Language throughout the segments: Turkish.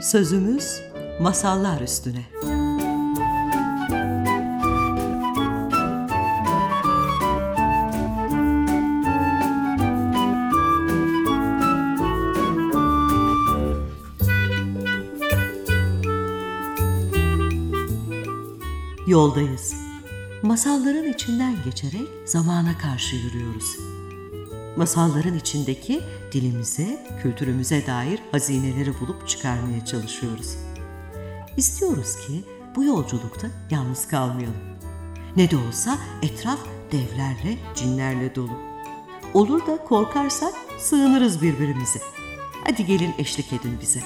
Sözümüz masallar üstüne. Yoldayız. Masalların içinden geçerek zamana karşı yürüyoruz. Masalların içindeki dilimize, kültürümüze dair hazineleri bulup çıkarmaya çalışıyoruz. İstiyoruz ki bu yolculukta yalnız kalmayalım. Ne de olsa etraf devlerle, cinlerle dolu. Olur da korkarsak sığınırız birbirimize. Hadi gelin eşlik edin bize.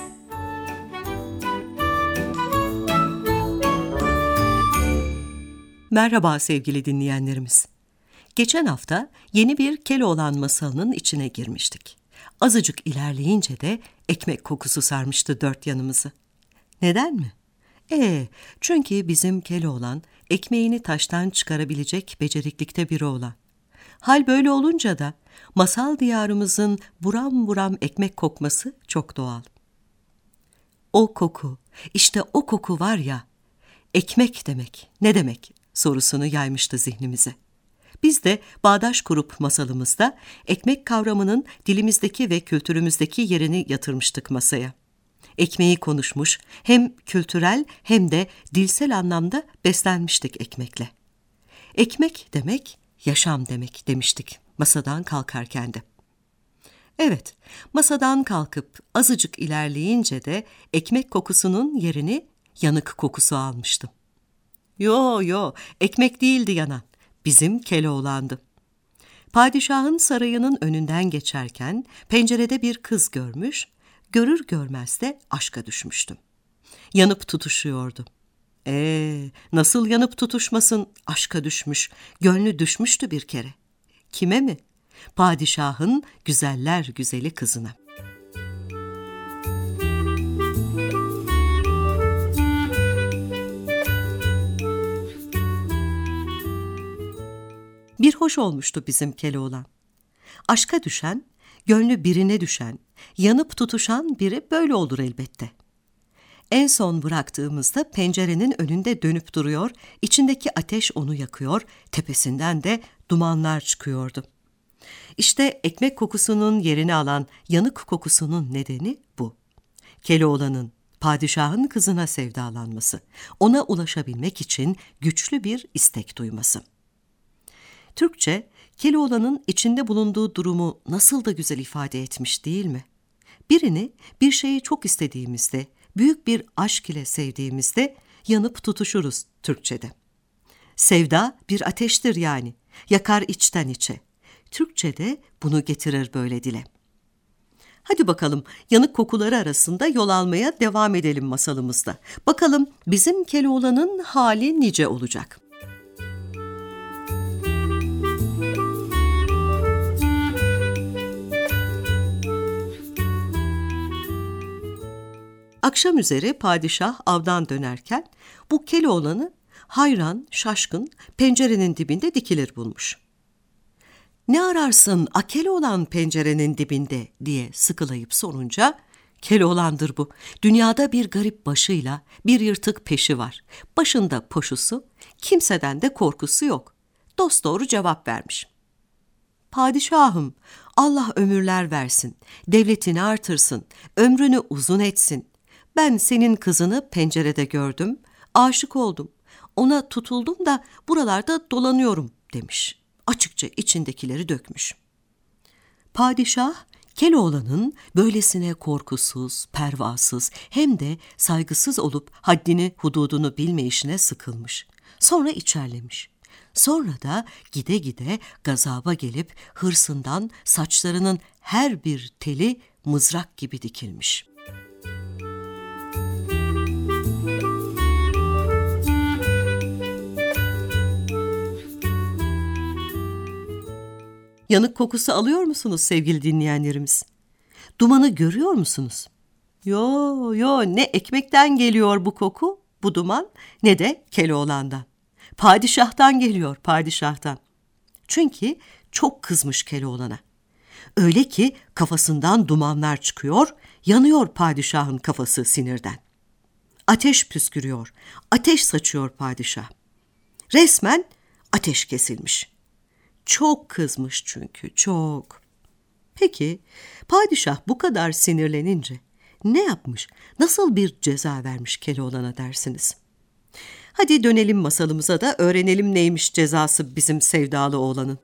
Merhaba sevgili dinleyenlerimiz. Geçen hafta yeni bir Keloğlan masalının içine girmiştik. Azıcık ilerleyince de ekmek kokusu sarmıştı dört yanımızı. Neden mi? Çünkü bizim Keloğlan ekmeğini taştan çıkarabilecek beceriklikte biri olan. Hal böyle olunca da masal diyarımızın buram buram ekmek kokması çok doğal. O koku, işte o koku var ya, ekmek demek ne demek sorusunu yaymıştı zihnimize. Biz de bağdaş kurup masalımızda ekmek kavramının dilimizdeki ve kültürümüzdeki yerini yatırmıştık masaya. Ekmeği konuşmuş, hem kültürel hem de dilsel anlamda beslenmiştik ekmekle. Ekmek demek, yaşam demek demiştik masadan kalkarken de. Evet, masadan kalkıp azıcık ilerleyince de ekmek kokusunun yerini yanık kokusu almıştım. Yo, ekmek değildi yanan. Bizim Keloğlan'dı. Padişahın sarayının önünden geçerken pencerede bir kız görmüş, görür görmez de aşka düşmüştüm. Yanıp tutuşuyordu. Nasıl yanıp tutuşmasın, aşka düşmüş, gönlü düşmüştü bir kere. Kime mi? Padişahın güzeller güzeli kızına. Bir hoş olmuştu bizim Keloğlan. Aşka düşen, gönlü birine düşen, yanıp tutuşan biri böyle olur elbette. En son bıraktığımızda pencerenin önünde dönüp duruyor, içindeki ateş onu yakıyor, tepesinden de dumanlar çıkıyordu. İşte ekmek kokusunun yerini alan yanık kokusunun nedeni bu. Keloğlan'ın, padişahın kızına sevdalanması, ona ulaşabilmek için güçlü bir istek duyması. Türkçe, Keloğlan'ın içinde bulunduğu durumu nasıl da güzel ifade etmiş değil mi? Birini, bir şeyi çok istediğimizde, büyük bir aşk ile sevdiğimizde yanıp tutuşuruz Türkçe'de. Sevda bir ateştir yani, yakar içten içe. Türkçe'de bunu getirir böyle dile. Hadi bakalım yanık kokuları arasında yol almaya devam edelim masalımızda. Bakalım bizim Keloğlan'ın hali nice olacak? Akşam üzeri padişah avdan dönerken bu Keloğlan'ı hayran, şaşkın pencerenin dibinde dikilir bulmuş. "Ne ararsın a Keloğlan pencerenin dibinde?" diye sıkılayıp sorunca, "Keloğlan'dır bu. Dünyada bir garip başıyla bir yırtık peşi var. Başında poşusu, kimseden de korkusu yok." Dosdoğru cevap vermiş. "Padişahım, Allah ömürler versin, devletini artırsın, ömrünü uzun etsin. Ben senin kızını pencerede gördüm, aşık oldum. Ona tutuldum da buralarda dolanıyorum." demiş. Açıkça içindekileri dökmüş. Padişah, Keloğlan'ın böylesine korkusuz, pervasız hem de saygısız olup haddini hududunu bilmeyişine sıkılmış. Sonra içerlemiş. Sonra da gide gide gazaba gelip hırsından saçlarının her bir teli mızrak gibi dikilmiş. Yanık kokusu alıyor musunuz sevgili dinleyenlerimiz? Dumanı görüyor musunuz? Yo, ne ekmekten geliyor bu koku, bu duman, ne de Keloğlan'dan. Padişah'tan geliyor, padişah'tan. Çünkü çok kızmış Keloğlan'a. Öyle ki kafasından dumanlar çıkıyor, Yanıyor padişahın kafası sinirden. Ateş püskürüyor, ateş saçıyor padişah. Resmen ateş kesilmiş. Çok kızmış çünkü, çok. Peki, padişah bu kadar sinirlenince ne yapmış, nasıl bir ceza vermiş Keloğlan'a dersiniz? Hadi dönelim masalımıza da öğrenelim neymiş cezası bizim sevdalı oğlanın.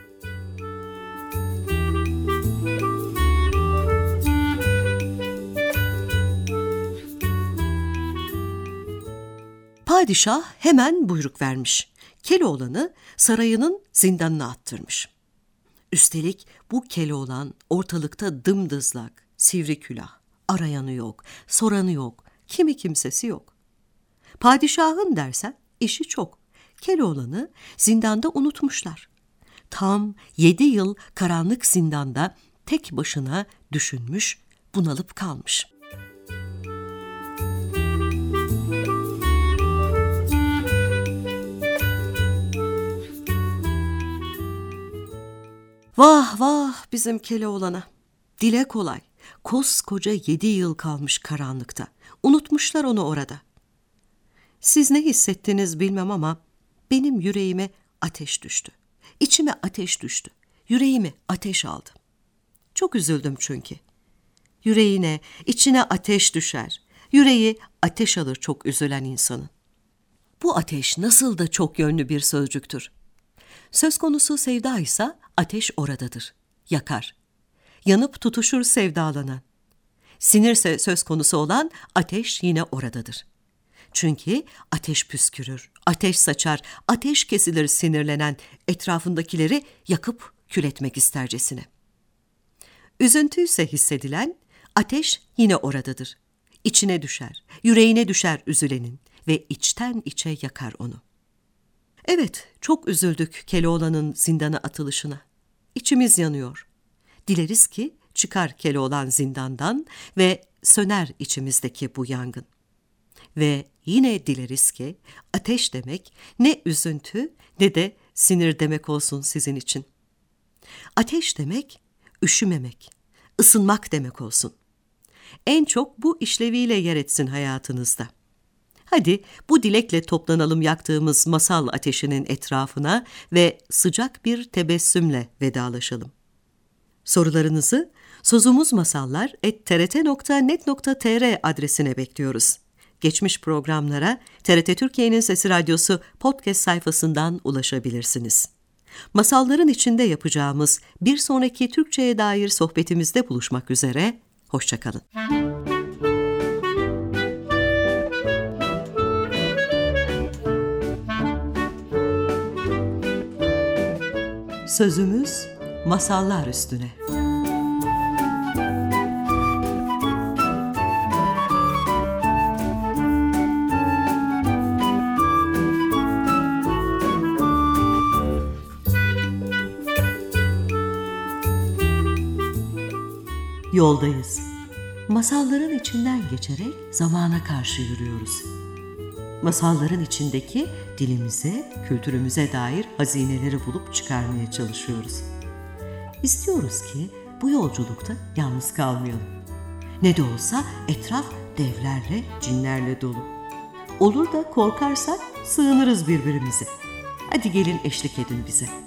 Padişah hemen buyruk vermiş. Keloğlan'ı sarayının zindanına attırmış. Üstelik bu Keloğlan ortalıkta dımdızlak, sivri külah, arayanı yok, soranı yok, kimi kimsesi yok. Padişahın dersen işi çok. Keloğlan'ı zindanda unutmuşlar. Tam 7 yıl karanlık zindanda tek başına düşünmüş, bunalıp kalmış. Vah vah bizim Keloğlan'a. Dile kolay. Koskoca 7 yıl kalmış karanlıkta. Unutmuşlar onu orada. Siz ne hissettiniz bilmem ama benim yüreğime ateş düştü. İçime ateş düştü. Yüreğimi ateş aldı. Çok üzüldüm çünkü. Yüreğine, içine ateş düşer. Yüreği ateş alır çok üzülen insanın. Bu ateş nasıl da çok yönlü bir sözcüktür. Söz konusu sevda ise ateş oradadır. Yakar. Yanıp tutuşur sevdalanan. Sinirse söz konusu olan ateş yine oradadır. Çünkü ateş püskürür, ateş saçar, ateş kesilir sinirlenen, etrafındakileri yakıp kül etmek istercesine. Üzüntü ise hissedilen, ateş yine oradadır. İçine düşer, yüreğine düşer üzülenin ve içten içe yakar onu. Evet, çok üzüldük Keloğlan'ın zindana atılışına. İçimiz yanıyor. Dileriz ki çıkar Keloğlan zindandan ve söner içimizdeki bu yangın. Ve yine dileriz ki ateş demek ne üzüntü ne de sinir demek olsun sizin için. Ateş demek üşümemek, ısınmak demek olsun. En çok bu işleviyle yer etsin hayatınızda. Hadi bu dilekle toplanalım yaktığımız masal ateşinin etrafına ve sıcak bir tebessümle vedalaşalım. Sorularınızı sozumuzmasallar@trt.net.tr adresine bekliyoruz. Geçmiş programlara TRT Türkiye'nin Sesi Radyosu podcast sayfasından ulaşabilirsiniz. Masalların içinde yapacağımız bir sonraki Türkçe'ye dair sohbetimizde buluşmak üzere, hoşça kalın. Sözümüz masallar üstüne. Yoldayız. Masalların içinden geçerek zamana karşı yürüyoruz. Masalların içindeki dilimize, kültürümüze dair hazineleri bulup çıkarmaya çalışıyoruz. İstiyoruz ki bu yolculukta yalnız kalmayalım. Ne de olsa etraf devlerle, cinlerle dolu. Olur da korkarsak sığınırız birbirimize. Hadi gelin eşlik edin bize.